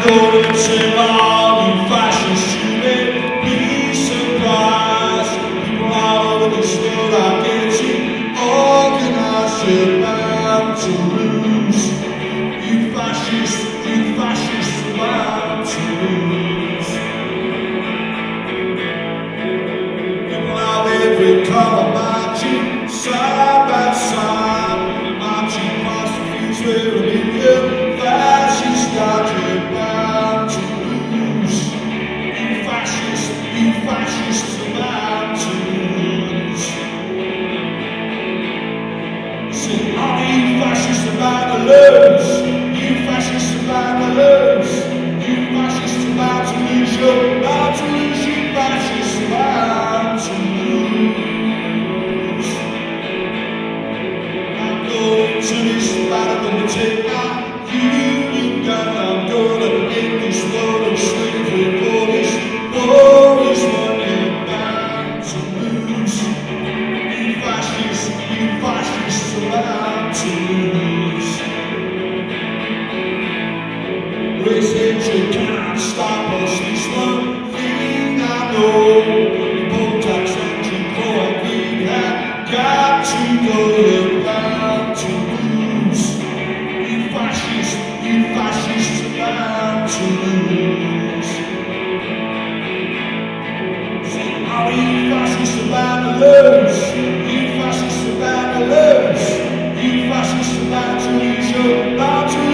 gonna tell all you fascists you may be surprised. People all over this world are getting organized. You're bound to lose. You fascists are bound to lose. People of every color marching side by side, marching past the fields where a million fascists died. You're bound to lose. You fascists are bound to lose. Say, all you fascists are bound to lose. You fascists are bound to lose. You fascists are bound to lose. You're bound to lose. You fascists are bound to lose. I'm going to this battle, gonna take my union gun. I'm gonna end this world of slavery for this war is what you're bound to lose. You fascists are bound to lose. Race hatred cannot stop us. This one thing I know: the poll tax and Jim Crow and greed have got to go. You're bound to lose. You fascists are bound to lose. Say, all you fascists are bound to lose. You fascists are bound to lose. You fascists are bound to lose. You're bound to lose.